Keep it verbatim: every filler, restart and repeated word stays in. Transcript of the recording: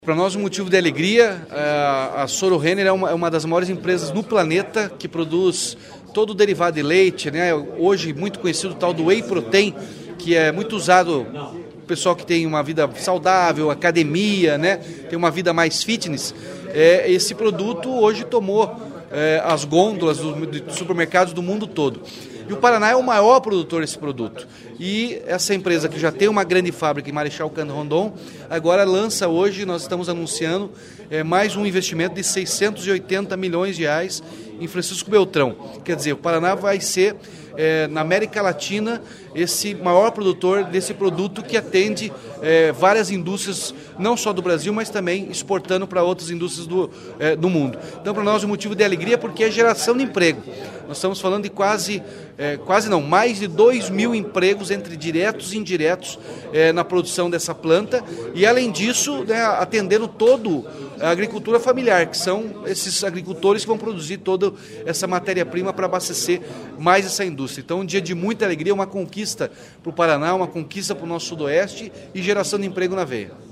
Para nós, um motivo de alegria. A Soro Renner é uma, é uma das maiores empresas no planeta que produz todo o derivado de leite, né? Hoje muito conhecido o tal do Whey Protein, que é muito usado o pessoal que tem uma vida saudável, academia, né? Tem uma vida mais fitness. É, esse produto hoje tomou é, as gôndolas dos supermercados do mundo todo. E o Paraná é o maior produtor desse produto. E essa empresa, que já tem uma grande fábrica em Marechal Cândido Rondon, agora lança hoje, nós estamos anunciando, é, mais um investimento de seiscentos e oitenta milhões de reais em Francisco Beltrão. Quer dizer, o Paraná vai ser, é, na América Latina, esse maior produtor desse produto que atende é, várias indústrias, não só do Brasil, mas também exportando para outras indústrias do, é, do mundo. Então, para nós, é um motivo de alegria porque é geração de emprego. Nós estamos falando de quase, é, quase não, mais de dois mil empregos entre diretos e indiretos é, na produção dessa planta e, além disso, né, atendendo todo a agricultura familiar, que são esses agricultores que vão produzir toda essa matéria-prima para abastecer mais essa indústria. Então, um dia de muita alegria, uma conquista para o Paraná, uma conquista para o nosso sudoeste e geração de emprego na veia.